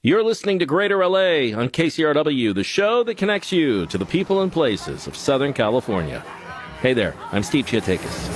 You're listening to Greater LA on KCRW, the show that connects you to the people and places of Southern California. Hey there, I'm Steve Chiatakis.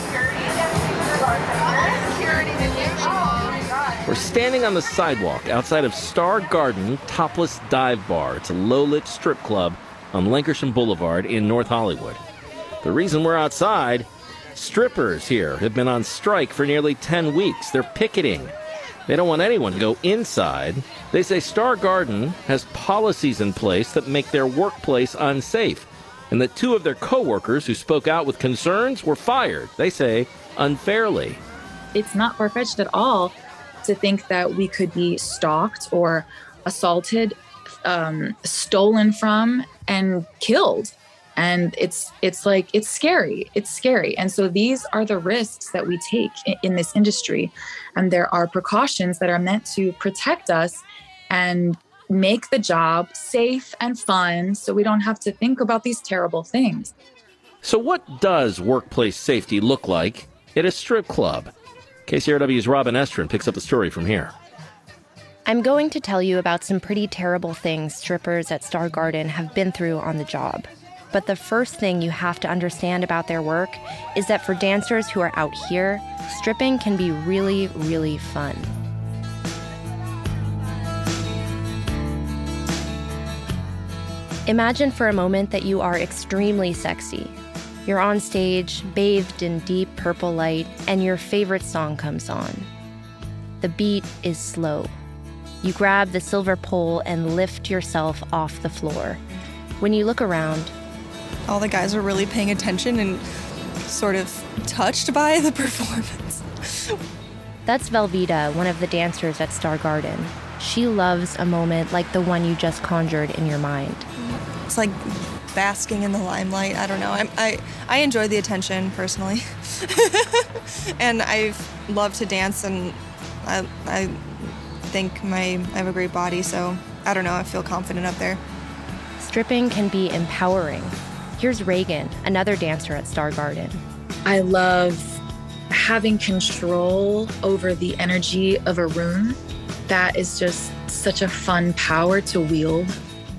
We're standing on the sidewalk outside of Star Garden Topless Dive Bar. It's a low-lit strip club on Lankershim Boulevard in North Hollywood. The reason we're outside, strippers here have been on strike for nearly 10 weeks. They're picketing. They don't want anyone to go inside. They say Star Garden has policies in place that make their workplace unsafe, and that two of their co-workers who spoke out with concerns were fired, they say, unfairly. It's not far-fetched at all to think that we could be stalked or assaulted, stolen from, and killed. And it's scary. It's scary. And so these are the risks that we take in this industry. And there are precautions that are meant to protect us and make the job safe and fun so we don't have to think about these terrible things. So what does workplace safety look like at a strip club? KCRW's Robin Estrin picks up the story from here. I'm going to tell you about some pretty terrible things strippers at Star Garden have been through on the job. But the first thing you have to understand about their work is that for dancers who are out here, stripping can be really, really fun. Imagine for a moment that you are extremely sexy. You're on stage, bathed in deep purple light, and your favorite song comes on. The beat is slow. You grab the silver pole and lift yourself off the floor. When you look around, all the guys are really paying attention and sort of touched by the performance. That's Velveeta, one of the dancers at Star Garden. She loves a moment like the one you just conjured in your mind. It's like basking in the limelight. I don't know. I enjoy the attention personally. And I love to dance, and I think I have a great body, so I don't know. I feel confident up there. Stripping can be empowering. Here's Reagan, another dancer at Star Garden. I love having control over the energy of a room. That is just such a fun power to wield.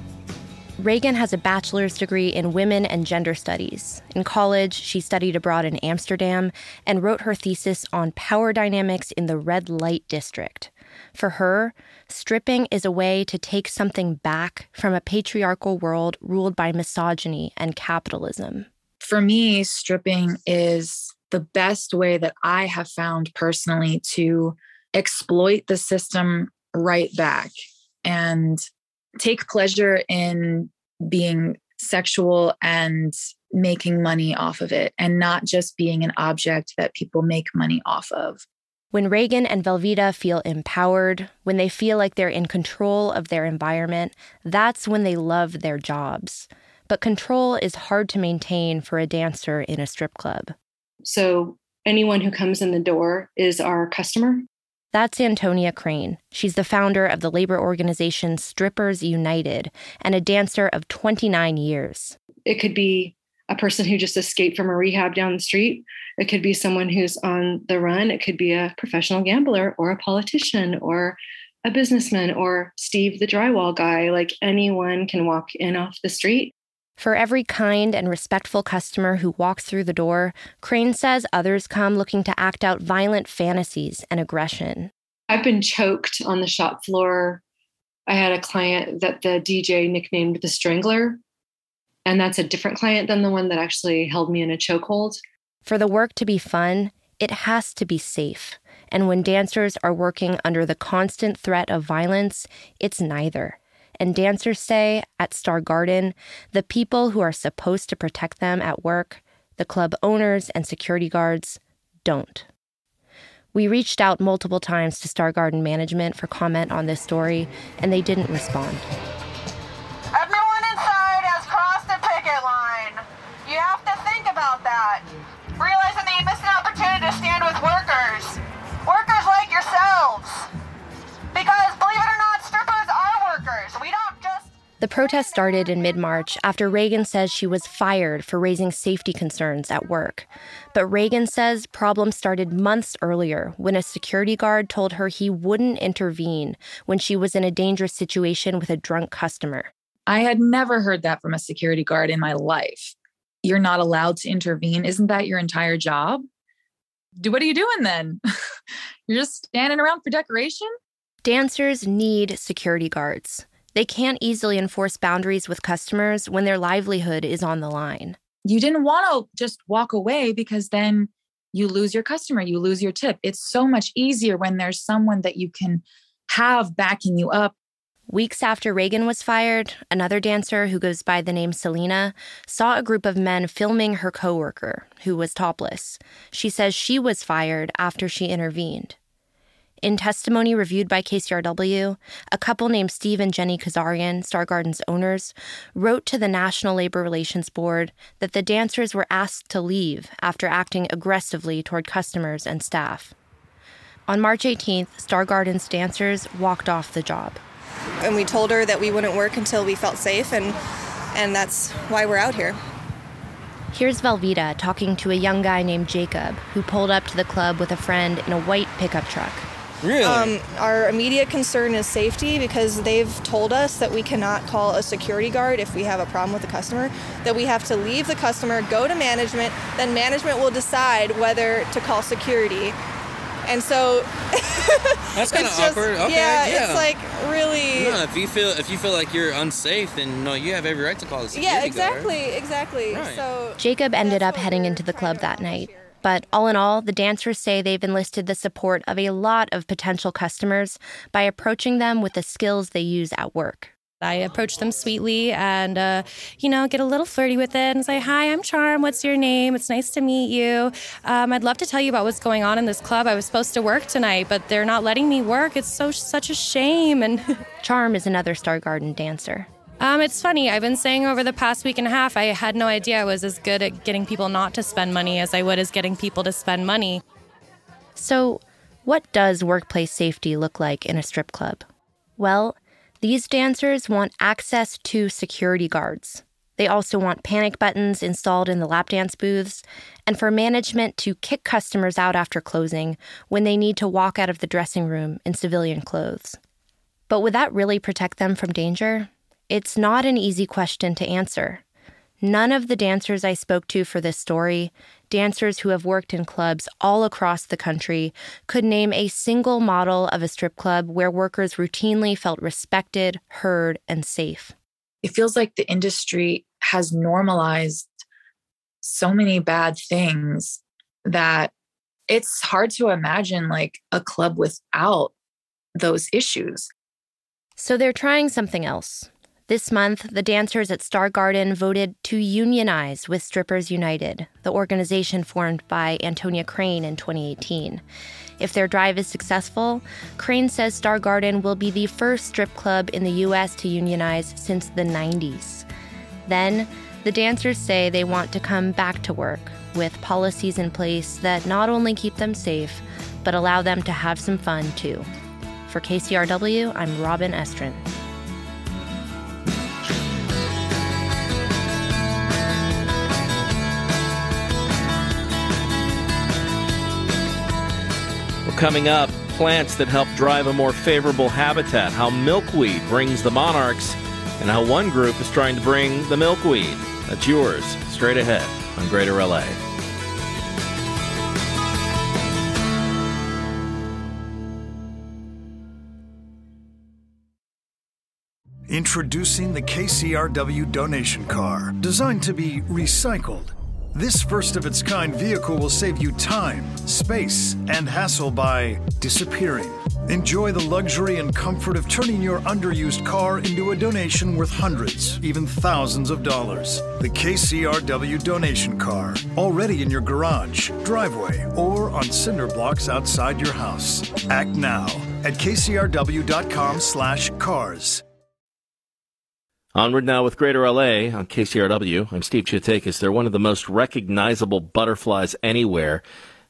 Reagan has a bachelor's degree in women and gender studies. In college, she studied abroad in Amsterdam and wrote her thesis on power dynamics in the red light district. For her, stripping is a way to take something back from a patriarchal world ruled by misogyny and capitalism. For me, stripping is the best way that I have found personally to exploit the system right back and take pleasure in being sexual and making money off of it, and not just being an object that people make money off of. When Reagan and Velveeta feel empowered, when they feel like they're in control of their environment, that's when they love their jobs. But control is hard to maintain for a dancer in a strip club. So anyone who comes in the door is our customer. That's Antonia Crane. She's the founder of the labor organization Strippers United and a dancer of 29 years. It could be a person who just escaped from a rehab down the street. It could be someone who's on the run. It could be a professional gambler or a politician or a businessman or Steve the drywall guy. Like, anyone can walk in off the street. For every kind and respectful customer who walks through the door, Crane says others come looking to act out violent fantasies and aggression. I've been choked on the shop floor. I had a client that the DJ nicknamed the Strangler, and that's a different client than the one that actually held me in a chokehold. For the work to be fun, it has to be safe. And when dancers are working under the constant threat of violence, it's neither. And dancers say, at Star Garden, the people who are supposed to protect them at work, the club owners and security guards, don't. We reached out multiple times to Star Garden management for comment on this story, and they didn't respond. Everyone inside has crossed the picket line. You have to think about that. Realizing that you missed an opportunity to stand with workers. Workers like yourselves. Because, believe it or not, strippers are workers. We don't just The protest started in mid-March after Reagan says she was fired for raising safety concerns at work. But Reagan says problems started months earlier when a security guard told her he wouldn't intervene when she was in a dangerous situation with a drunk customer. I had never heard that from a security guard in my life. You're not allowed to intervene. Isn't that your entire job? What are you doing then? You're just standing around for decoration? Dancers need security guards. They can't easily enforce boundaries with customers when their livelihood is on the line. You didn't want to just walk away because then you lose your customer, you lose your tip. It's so much easier when there's someone that you can have backing you up. Weeks after Reagan was fired, another dancer who goes by the name Selena saw a group of men filming her coworker, who was topless. She says she was fired after she intervened. In testimony reviewed by KCRW, a couple named Steve and Jenny Kazarian, Star Garden's owners, wrote to the National Labor Relations Board that the dancers were asked to leave after acting aggressively toward customers and staff. On March 18th, Star Garden's dancers walked off the job. And we told her that we wouldn't work until we felt safe, and that's why we're out here. Here's Velveeta talking to a young guy named Jacob who pulled up to the club with a friend in a white pickup truck. Really? Our immediate concern is safety because they've told us that we cannot call a security guard if we have a problem with the customer, that we have to leave the customer, go to management, then management will decide whether to call security. And so that's kind of awkward. Okay, yeah, it's like really. No, if you feel like you're unsafe, then no, you have every right to call the security guard. Exactly. Right. So Jacob ended up heading into the club that night. But all in all, the dancers say they've enlisted the support of a lot of potential customers by approaching them with the skills they use at work. I approach them sweetly and, get a little flirty with it and say, "Hi, I'm Charm. What's your name? It's nice to meet you. I'd love to tell you about what's going on in this club. I was supposed to work tonight, but they're not letting me work. It's such a shame." And Charm is another Star Garden dancer. It's funny. I've been saying over the past week and a half, I had no idea I was as good at getting people not to spend money as I would as getting people to spend money. So, what does workplace safety look like in a strip club? Well, these dancers want access to security guards. They also want panic buttons installed in the lap dance booths, and for management to kick customers out after closing when they need to walk out of the dressing room in civilian clothes. But would that really protect them from danger? It's not an easy question to answer. None of the dancers I spoke to for this story, dancers who have worked in clubs all across the country, could name a single model of a strip club where workers routinely felt respected, heard, and safe. It feels like the industry has normalized so many bad things that it's hard to imagine like a club without those issues. So they're trying something else. This month, the dancers at Star Garden voted to unionize with Strippers United, the organization formed by Antonia Crane in 2018. If their drive is successful, Crane says Star Garden will be the first strip club in the U.S. to unionize since the 90s. Then, the dancers say they want to come back to work with policies in place that not only keep them safe, but allow them to have some fun, too. For KCRW, I'm Robin Estrin. Coming up, plants that help drive a more favorable habitat, how milkweed brings the monarchs, and how one group is trying to bring the milkweed. That's yours, straight ahead on Greater LA. Introducing the KCRW donation car, designed to be recycled. This first-of-its-kind vehicle will save you time, space, and hassle by disappearing. Enjoy the luxury and comfort of turning your underused car into a donation worth hundreds, even thousands of dollars. The KCRW donation car, already in your garage, driveway, or on cinder blocks outside your house. Act now at kcrw.com/cars. Onward now with Greater LA on KCRW. I'm Steve Chiotakis. They're one of the most recognizable butterflies anywhere.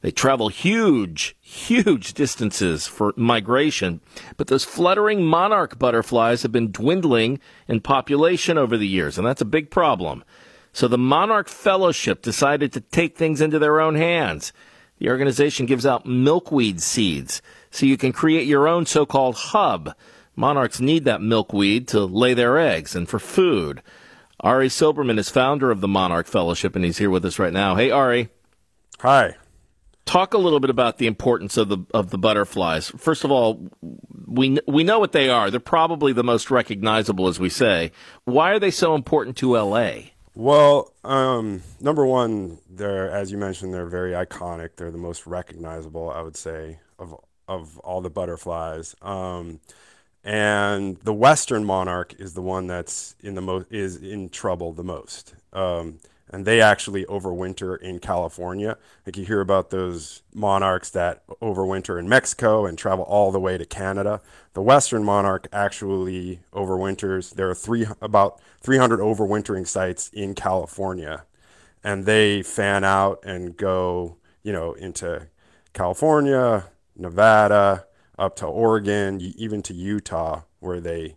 They travel huge distances for migration, but those fluttering monarch butterflies have been dwindling in population over the years, and that's a big problem. So the Monarch Fellowship decided to take things into their own hands. The organization gives out milkweed seeds, so you can create your own so-called hub. Monarchs need that milkweed to lay their eggs and for food. Ari Silberman is founder of the Monarch Fellowship, and he's here with us right now. Hey, Ari. Hi. Talk a little bit about the importance of the butterflies. First of all, we know what they are. They're probably the most recognizable, as we say. Why are they so important to L.A.? Well, number one, as you mentioned, they're very iconic. They're the most recognizable, I would say, of all the butterflies. And the Western monarch is the one that's in trouble the most. And they actually overwinter in California. Like you hear about those monarchs that overwinter in Mexico and travel all the way to Canada. The Western monarch actually overwinters. There are about 300 overwintering sites in California, and they fan out and go, into California, Nevada, up to Oregon, even to Utah, where they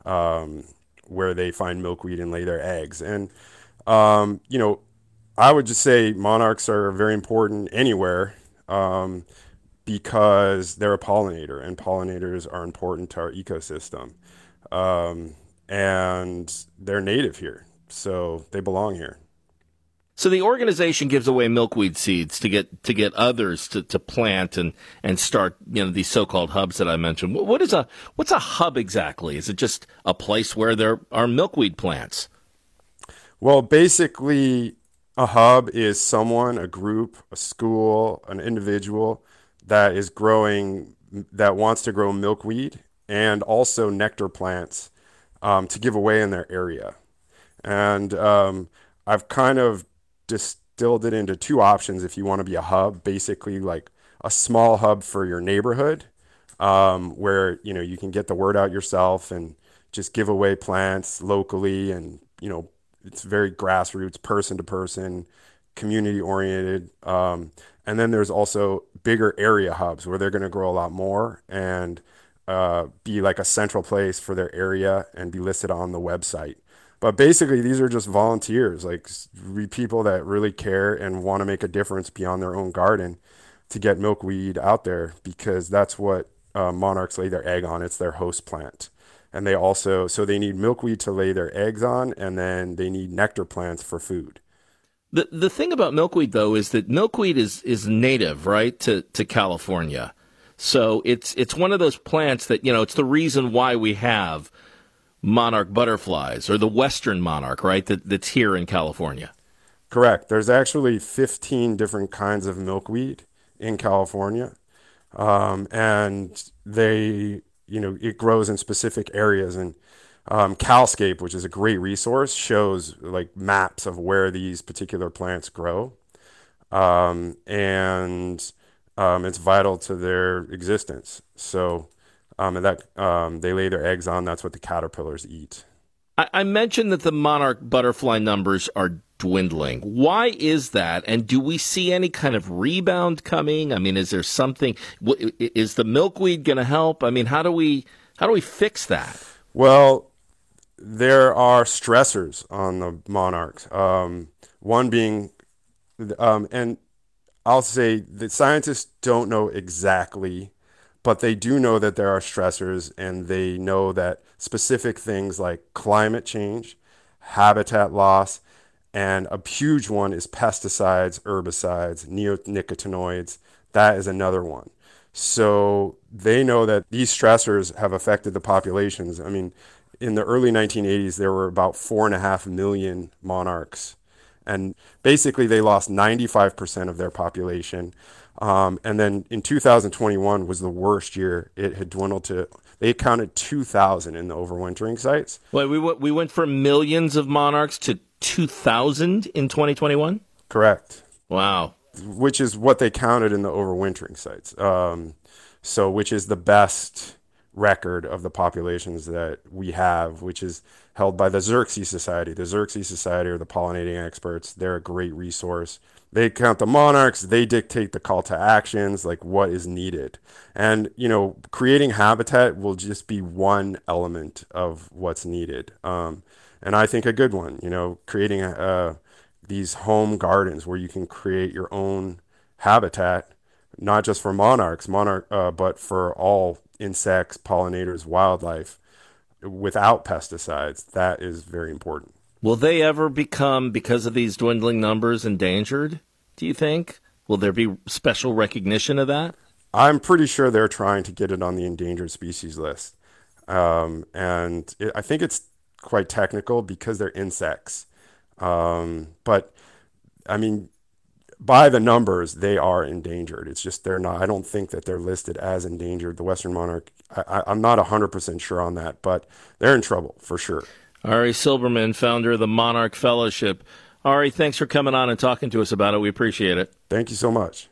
find milkweed and lay their eggs. And I would just say monarchs are very important anywhere because they're a pollinator, and pollinators are important to our ecosystem. And they're native here, so they belong here. So the organization gives away milkweed seeds to get others to plant and start these so-called hubs that I mentioned. What's a hub exactly? Is it just a place where there are milkweed plants? Well, basically, a hub is someone, a group, a school, an individual that wants to grow milkweed and also nectar plants to give away in their area. And I've kind of distilled it into two options if you want to be a hub, basically like a small hub for your neighborhood where, you can get the word out yourself and just give away plants locally, and, it's very grassroots, person to person, community oriented. And then there's also bigger area hubs where they're going to grow a lot more and be like a central place for their area and be listed on the website. But basically, these are just volunteers, like people that really care and want to make a difference beyond their own garden to get milkweed out there, because that's what monarchs lay their egg on. It's their host plant. And they need milkweed to lay their eggs on, and then they need nectar plants for food. The thing about milkweed, though, is that milkweed is native, right, to California. So it's one of those plants that, it's the reason why we have monarch butterflies, or the Western monarch, right, that's here in California. Correct. There's actually 15 different kinds of milkweed in California, and it grows in specific areas. And Calscape, which is a great resource, shows like maps of where these particular plants grow, and it's vital to their existence. So they lay their eggs on. That's what the caterpillars eat. I mentioned that the monarch butterfly numbers are dwindling. Why is that? And do we see any kind of rebound coming? I mean, is there something? Is the milkweed going to help? I mean, how do we fix that? Well, there are stressors on the monarchs. One being, and I'll say that scientists don't know exactly, but they do know that there are stressors, and they know that specific things like climate change, habitat loss, and a huge one is pesticides, herbicides, neonicotinoids. That is another one. So they know that these stressors have affected the populations. I mean, in the early 1980s, there were about 4.5 million monarchs. And basically, they lost 95% of their population. And then in 2021 was the worst year. It had dwindled to, they counted 2,000 in the overwintering sites. Wait, we went from millions of monarchs to 2,000 in 2021? Correct. Wow. Which is what they counted in the overwintering sites. Which is the best record of the populations that we have, which is held by the Xerces Society. The Xerces Society are the pollinating experts. They're a great resource. They count the monarchs. They dictate the call to actions, like what is needed. And, creating habitat will just be one element of what's needed. And I think a good one, creating these home gardens where you can create your own habitat, not just for monarchs, but for all insects, pollinators, wildlife, without pesticides. That is very important. Will they ever become, because of these dwindling numbers, endangered, do you think? Will there be special recognition of that? I'm pretty sure they're trying to get it on the endangered species list. I think it's quite technical because they're insects. But, I mean, by the numbers, they are endangered. It's just they're not. I don't think that they're listed as endangered. The Western monarch, I'm not 100% sure on that, but they're in trouble for sure. Ari Silberman, founder of the Monarch Fellowship. Ari, thanks for coming on and talking to us about it. We appreciate it. Thank you so much.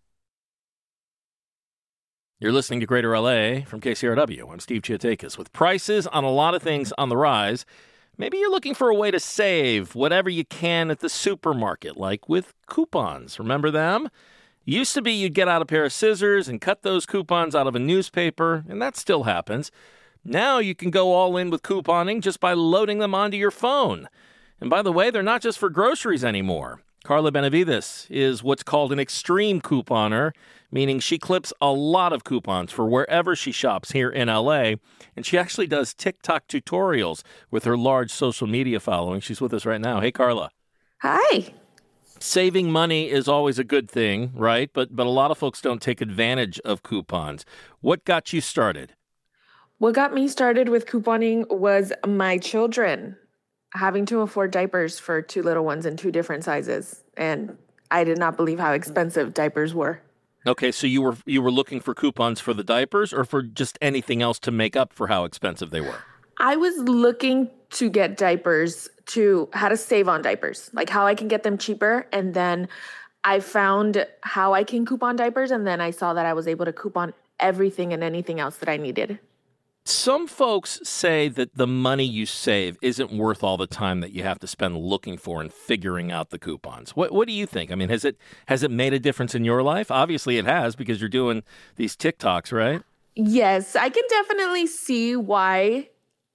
You're listening to Greater LA from KCRW. I'm Steve Chiotakis. With prices on a lot of things on the rise, maybe you're looking for a way to save whatever you can at the supermarket, like with coupons. Remember them? Used to be you'd get out a pair of scissors and cut those coupons out of a newspaper, and that still happens. Now you can go all in with couponing just by loading them onto your phone. And by the way, they're not just for groceries anymore. Carla Benavides is what's called an extreme couponer, meaning she clips a lot of coupons for wherever she shops here in LA, and she actually does TikTok tutorials with her large social media following. She's with us right now. Hey, Carla. Hi. Saving money is always a good thing, right? But a lot of folks don't take advantage of coupons. What got you started? What got me started with couponing was my children having to afford diapers for two little ones in two different sizes. And I did not believe how expensive diapers were. Okay, so you were looking for coupons for the diapers or for just anything else to make up for how expensive they were? I was looking to get diapers, to how to save on diapers, like how I can get them cheaper. And then I found how I can coupon diapers. And then I saw that I was able to coupon everything and anything else that I needed. Some folks say that the money you save isn't worth all the time that you have to spend looking for and figuring out the coupons. What do you think? I mean, has it made a difference in your life? Obviously it has, because you're doing these TikToks, right? Yes, I can definitely see why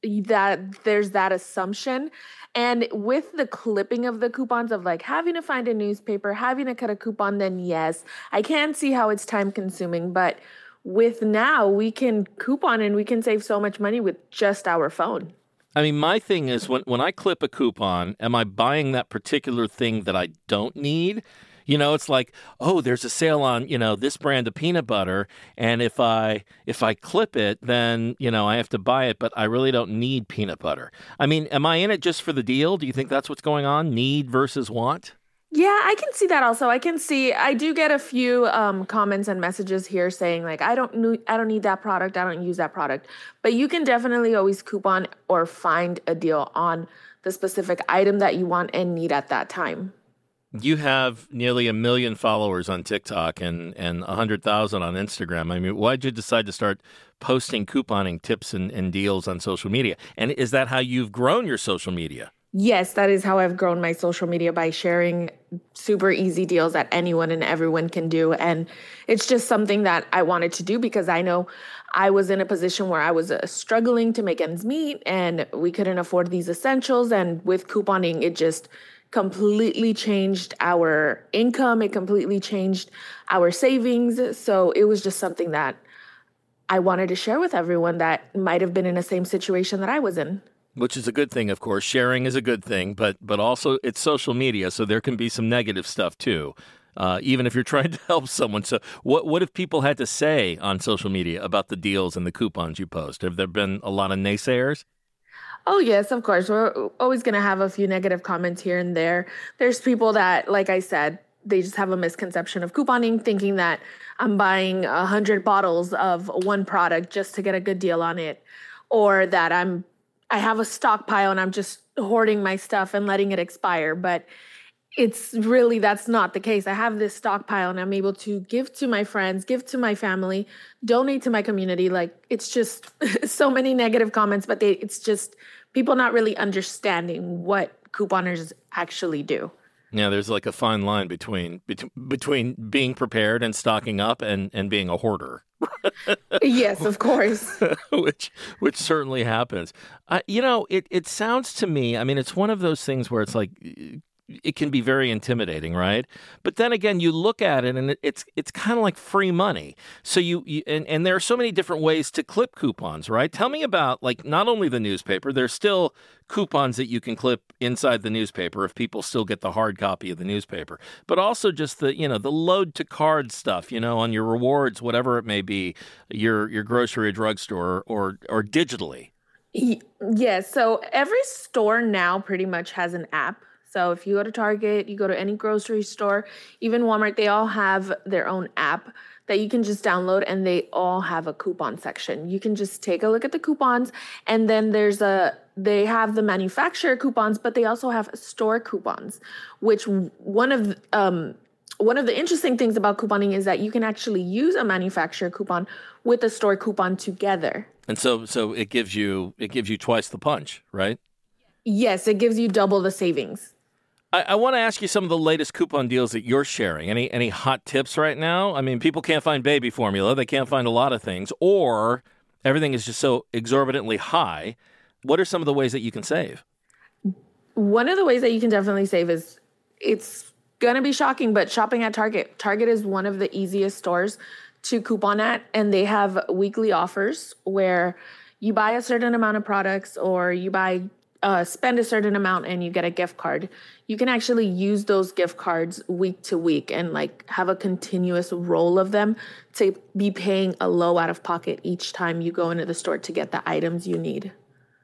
that there's that assumption. And with the clipping of the coupons of like having to find a newspaper, having to cut a coupon, then yes, I can see how it's time consuming. But with now, we can coupon and we can save so much money with just our phone. I mean, my thing is when I clip a coupon, am I buying that particular thing that I don't need? It's like, oh, there's a sale on, this brand of peanut butter. And if I clip it, then, I have to buy it, but I really don't need peanut butter. I mean, am I in it just for the deal? Do you think that's what's going on? Need versus want? Yeah, I can see that also. I do get a few comments and messages here saying like, I don't need that product. I don't use that product. But you can definitely always coupon or find a deal on the specific item that you want and need at that time. You have nearly 1 million followers on TikTok and 100,000 on Instagram. I mean, why'd you decide to start posting couponing tips and deals on social media? And is that how you've grown your social media? Yes, that is how I've grown my social media, by sharing super easy deals that anyone and everyone can do. And it's just something that I wanted to do because I know I was in a position where I was struggling to make ends meet and we couldn't afford these essentials. And with couponing, it just completely changed our income. It completely changed our savings. So it was just something that I wanted to share with everyone that might have been in the same situation that I was in. Which is a good thing, of course. Sharing is a good thing, but also it's social media, so there can be some negative stuff too, even if you're trying to help someone. So what have people had to say on social media about the deals and the coupons you post? Have there been a lot of naysayers? Oh, yes, of course. We're always going to have a few negative comments here and there. There's people that, like I said, they just have a misconception of couponing, thinking that I'm buying 100 bottles of one product just to get a good deal on it, or that I have a stockpile and I'm just hoarding my stuff and letting it expire. But it's really, that's not the case. I have this stockpile and I'm able to give to my friends, give to my family, donate to my community. Like, it's just so many negative comments, but it's just people not really understanding what couponers actually do. Yeah, there's like a fine line between being prepared and stocking up and being a hoarder. Yes, of course. which certainly happens. It sounds to me, I mean, it's one of those things where it's like, it can be very intimidating, right? But then again, you look at it and it's kind of like free money. So and there are so many different ways to clip coupons, right? Tell me about, like, not only the newspaper, there's still coupons that you can clip inside the newspaper if people still get the hard copy of the newspaper, but also just the load to card stuff, on your rewards, whatever it may be, your grocery or drugstore or digitally. Yes. So every store now pretty much has an app. So if you go to Target, you go to any grocery store, even Walmart, they all have their own app that you can just download, and they all have a coupon section. You can just take a look at the coupons, and then they have the manufacturer coupons, but they also have store coupons, which one of the interesting things about couponing is that you can actually use a manufacturer coupon with a store coupon together. And so it gives you twice the punch, right? Yes, it gives you double the savings. I want to ask you some of the latest coupon deals that you're sharing. Any hot tips right now? I mean, people can't find baby formula. They can't find a lot of things, or everything is just so exorbitantly high. What are some of the ways that you can save? One of the ways that you can definitely save is, it's going to be shocking, but shopping at Target. Target is one of the easiest stores to coupon at, and they have weekly offers where you buy a certain amount of products, or you spend a certain amount and you get a gift card. You can actually use those gift cards week to week and like have a continuous roll of them to be paying a low out of pocket each time you go into the store to get the items you need.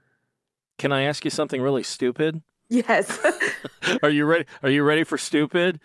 Can I ask you something really stupid? Yes. Are you ready? Are you ready for stupid?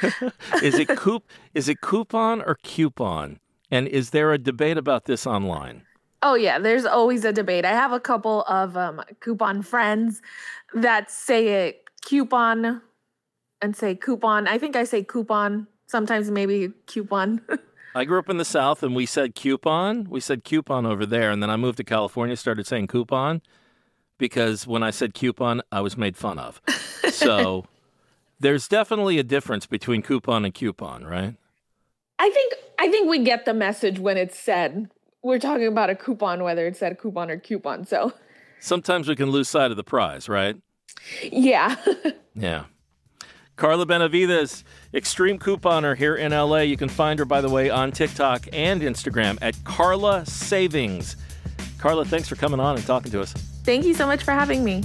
Is it coupon or coupon? And is there a debate about this online? Oh, yeah, there's always a debate. I have a couple of coupon friends that say it coupon and say coupon. I think I say coupon, sometimes maybe coupon. I grew up in the South and we said coupon. We said coupon over there. And then I moved to California, started saying coupon, because when I said coupon, I was made fun of. So there's definitely a difference between coupon and coupon, right? I think we get the message when it's said. We're talking about a coupon, whether it's said coupon or coupon. So sometimes we can lose sight of the prize, right? Yeah. Yeah. Carla Benavides, extreme couponer here in LA. You can find her, by the way, on TikTok and Instagram at Carla Savings. Carla, thanks for coming on and talking to us. Thank you so much for having me.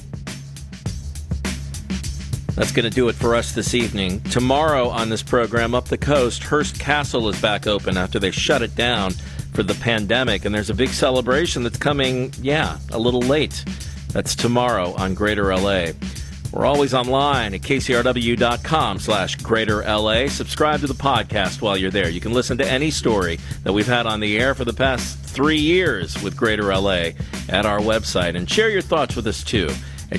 That's going to do it for us this evening. Tomorrow on this program, up the coast, Hearst Castle is back open after they shut it down for the pandemic, and there's a big celebration that's coming, a little late. That's tomorrow on Greater LA. We're always online at kcrw.com/Greater LA. Subscribe to the podcast while you're there. You can listen to any story that we've had on the air for the past 3 years with Greater LA at our website, and share your thoughts with us too at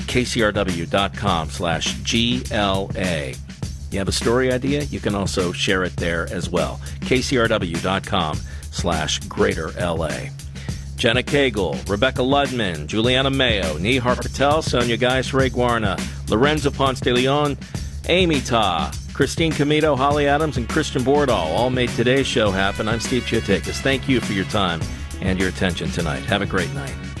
kcrw.com/GLA. You have a story idea? You can also share it there as well. kcrw.com/Greater LA. Jenna Cagle, Rebecca Ludman, Juliana Mayo, Nihar Patel, Sonia Geis, Ray Guarna, Lorenzo Ponce de Leon, Amy Ta, Christine Comito, Holly Adams, and Christian Bordahl all made today's show happen. I'm Steve Chiotakis. Thank you for your time and your attention tonight. Have a great night.